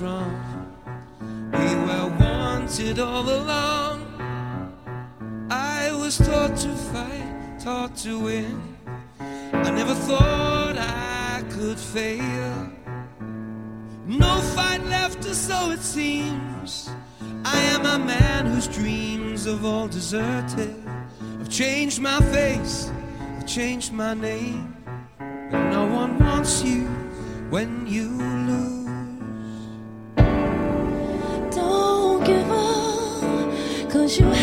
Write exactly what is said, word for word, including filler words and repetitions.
from. We were wanted all along. I was taught to fight, taught to win. I never thought I could fail. No fight left, or so it seems. I am a man whose dreams have all deserted. I've changed my face, I've changed my name, but no one wants you when you lose. Don't give up, 'cause you